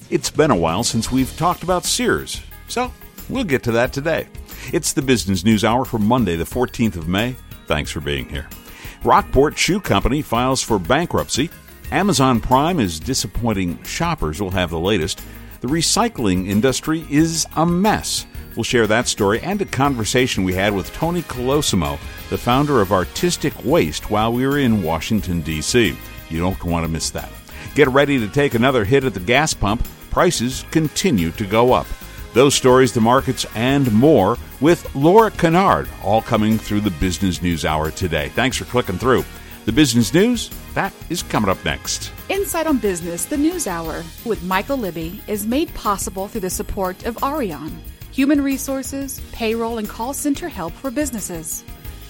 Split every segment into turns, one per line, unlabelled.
It's been a while since we've talked about Sears, so we'll get to that today. It's the Business News Hour for Monday, the 14th of May. Thanks for being here. Rockport Shoe Company files for bankruptcy. Amazon Prime is disappointing shoppers. We'll have the latest. The recycling industry is a mess. We'll share that story and a conversation we had with Tony Colosimo, the founder of Artistic Waste, while we were in Washington, D.C. You don't want to miss that. Get ready to take another hit at the gas pump. Prices continue to go up. Those stories, the markets, and more with Laura Kennard, all coming through the Business News Hour today. Thanks for clicking through. The Business News, that is coming up next.
Insight on Business, the News Hour, with Michael Libby, is made possible through the support of Arion, human resources, payroll, and call center help for businesses.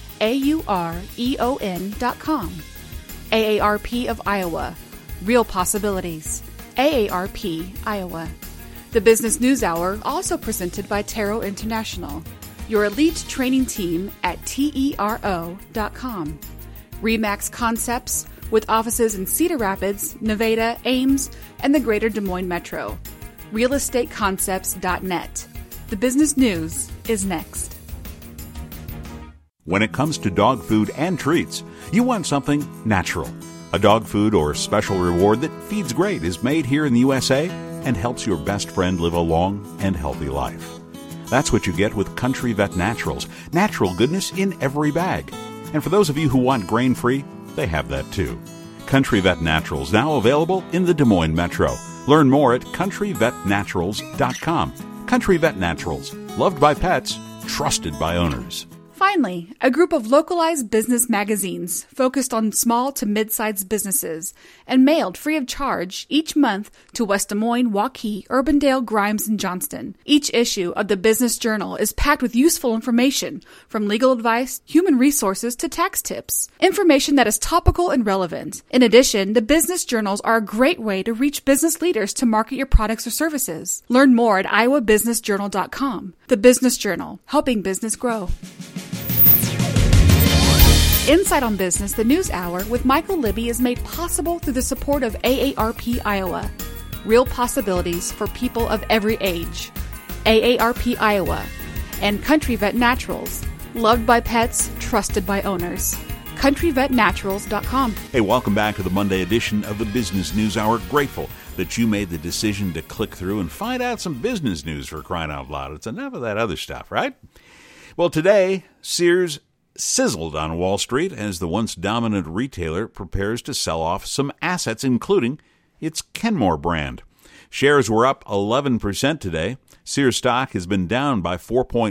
AUREON.com. AARP of Iowa. Real Possibilities. AARP, Iowa. The Business News Hour, also presented by Taro International, your elite training team at TERO.com. RE/MAX Concepts, with offices in Cedar Rapids, Nevada, Ames, and the greater Des Moines Metro. RealEstateConcepts.net. The Business News is next.
When it comes to dog food and treats, you want something natural. A dog food or special reward that feeds great is made here in the USA and helps your best friend live a long and healthy life. That's what you get with Country Vet Naturals. Natural goodness in every bag. And for those of you who want grain-free, they have that too. Country Vet Naturals, now available in the Des Moines Metro. Learn more at countryvetnaturals.com. Country Vet Naturals, loved by pets, trusted by owners.
Finally, a group of localized business magazines focused on small to mid-sized businesses and mailed free of charge each month to West Des Moines, Waukee, Urbandale, Grimes, and Johnston. Each issue of the Business Journal is packed with useful information, from legal advice, human resources, to tax tips. Information that is topical and relevant. In addition, the business journals are a great way to reach business leaders to market your products or services. Learn more at iowabusinessjournal.com. The Business Journal, helping business grow. Insight on Business, the News Hour, with Michael Libby is made possible through the support of AARP Iowa. Real Possibilities for people of every age. AARP Iowa. And Country Vet Naturals. Loved by pets, trusted by owners. CountryVetNaturals.com.
Hey, welcome back to the Monday edition of the Business News Hour. Grateful that you made the decision to click through and find out some business news, for crying out loud. It's enough of that other stuff, right? Well, today, Sears sizzled on Wall Street as the once dominant retailer prepares to sell off some assets, including its Kenmore brand. Shares were up 11% today. Sears stock has been down by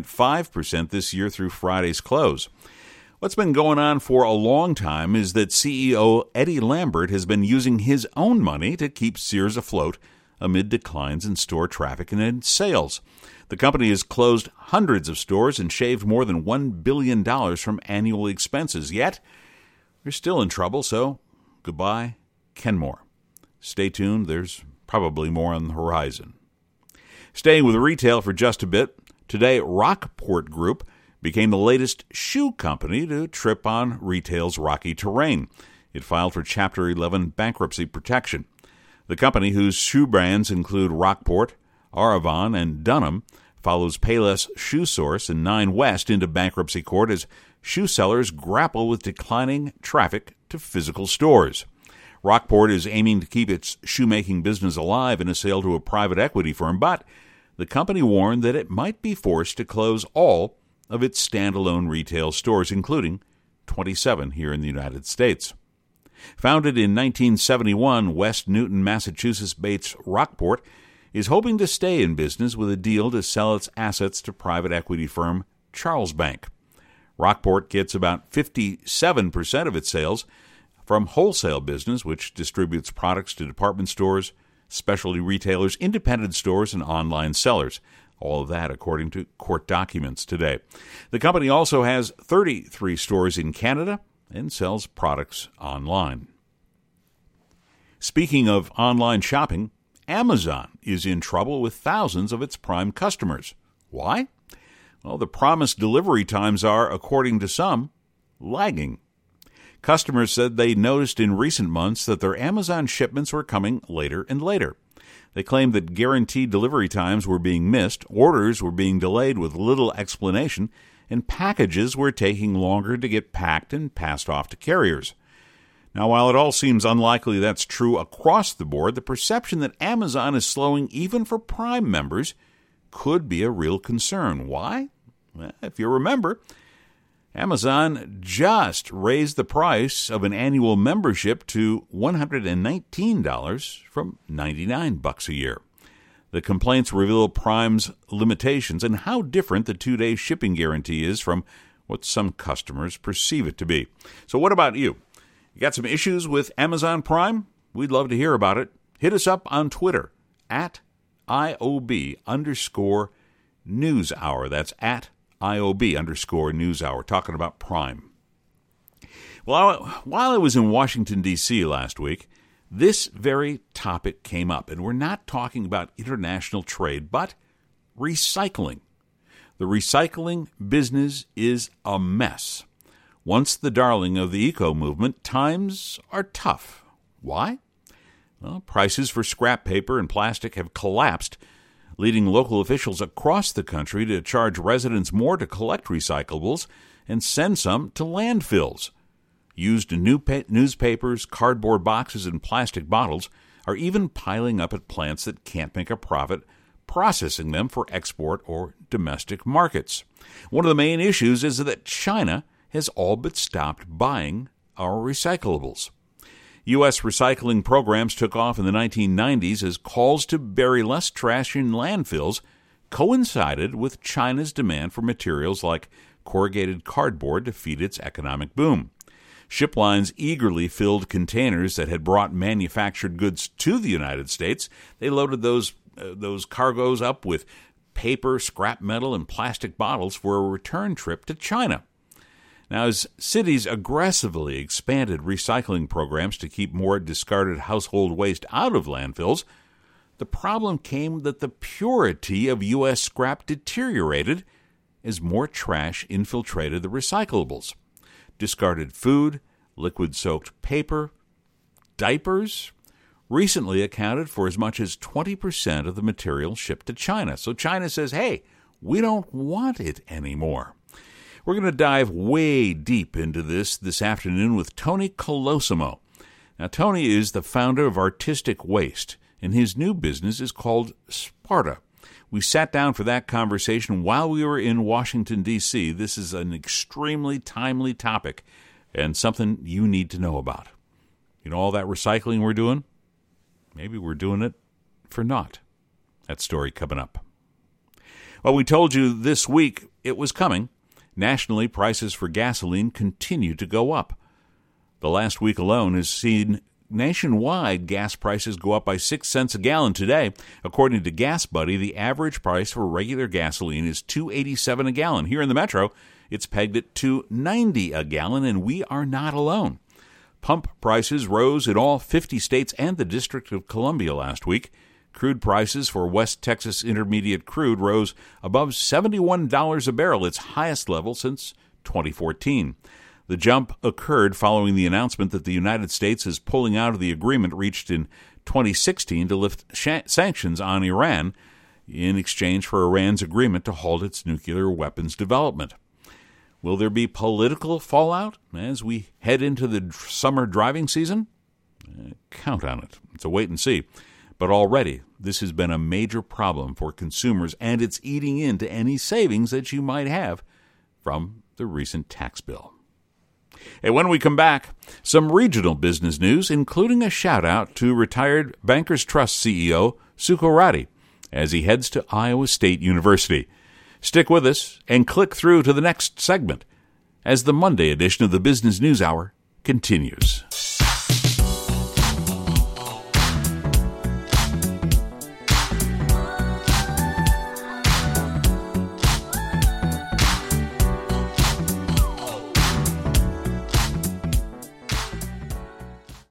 4.5% this year through Friday's close. What's been going on for a long time is that CEO Eddie Lambert has been using his own money to keep Sears afloat amid declines in store traffic and in sales. The company has closed hundreds of stores and shaved more than $1 billion from annual expenses. Yet, they're still in trouble, so goodbye, Kenmore. Stay tuned, there's probably more on the horizon. Staying with retail for just a bit, today Rockport Group became the latest shoe company to trip on retail's rocky terrain. It filed for Chapter 11 bankruptcy protection. The company, whose shoe brands include Rockport, Aravon, and Dunham, follows Payless Shoe Source and Nine West into bankruptcy court as shoe sellers grapple with declining traffic to physical stores. Rockport is aiming to keep its shoemaking business alive in a sale to a private equity firm, but the company warned that it might be forced to close all of its standalone retail stores, including 27 here in the United States. Founded in 1971, West Newton, Massachusetts-based Rockport is hoping to stay in business with a deal to sell its assets to private equity firm Charles Bank. Rockport gets about 57% of its sales from wholesale business, which distributes products to department stores, specialty retailers, independent stores, and online sellers. All of that according to court documents today. The company also has 33 stores in Canada and sells products online. Speaking of online shopping, Amazon is in trouble with thousands of its Prime customers. Why? Well, the promised delivery times are, according to some, lagging. Customers said they noticed in recent months that their Amazon shipments were coming later and later. They claimed that guaranteed delivery times were being missed, orders were being delayed with little explanation, and packages were taking longer to get packed and passed off to carriers. Now, while it all seems unlikely that's true across the board, the perception that Amazon is slowing even for Prime members could be a real concern. Why? Well, if you remember, Amazon just raised the price of an annual membership to $119 from $99 a year. The complaints reveal Prime's limitations and how different the 2-day shipping guarantee is from what some customers perceive it to be. So what about you? You got some issues with Amazon Prime? We'd love to hear about it. Hit us up on Twitter at IOB_NewsHour. That's at IOB_NewsHour, talking about Prime. Well, while I was in Washington, D.C. last week, this very topic came up, and we're not talking about international trade, but recycling. The recycling business is a mess. Once the darling of the eco movement, times are tough. Why? Well, prices for scrap paper and plastic have collapsed, leading local officials across the country to charge residents more to collect recyclables and send some to landfills. Used newspapers, cardboard boxes, and plastic bottles are even piling up at plants that can't make a profit, processing them for export or domestic markets. One of the main issues is that China has all but stopped buying our recyclables. U.S. recycling programs took off in the 1990s as calls to bury less trash in landfills coincided with China's demand for materials like corrugated cardboard to feed its economic boom. Ship lines eagerly filled containers that had brought manufactured goods to the United States. They loaded those cargoes up with paper, scrap metal, and plastic bottles for a return trip to China. Now, as cities aggressively expanded recycling programs to keep more discarded household waste out of landfills, the problem came that the purity of U.S. scrap deteriorated as more trash infiltrated the recyclables. Discarded food, liquid-soaked paper, diapers recently accounted for as much as 20% of the material shipped to China. So China says, hey, we don't want it anymore. We're going to dive way deep into this afternoon with Tony Colosimo. Now, Tony is the founder of Artistic Waste, and his new business is called Sparta. We sat down for that conversation while we were in Washington, D.C. This is an extremely timely topic and something you need to know about. You know all that recycling we're doing? Maybe we're doing it for naught. That story coming up. Well, we told you this week it was coming. Nationally, prices for gasoline continue to go up. The last week alone has seen nationwide gas prices go up by 6 cents a gallon today. According to Gas Buddy, the average price for regular gasoline is $2.87 a gallon. Here in the metro, it's pegged at $2.90 a gallon, and we are not alone. Pump prices rose in all 50 states and the District of Columbia last week. Crude prices for West Texas Intermediate crude rose above $71 a barrel, its highest level since 2014. The jump occurred following the announcement that the United States is pulling out of the agreement reached in 2016 to lift sanctions on Iran in exchange for Iran's agreement to halt its nuclear weapons development. Will there be political fallout as we head into the summer driving season? Count on it. It's a wait and see. But already, this has been a major problem for consumers, and it's eating into any savings that you might have from the recent tax bill. And when we come back, some regional business news, including a shout-out to retired Bankers Trust CEO Suko Radhi as he heads to Iowa State University. Stick with us and click through to the next segment as the Monday edition of the Business News Hour continues.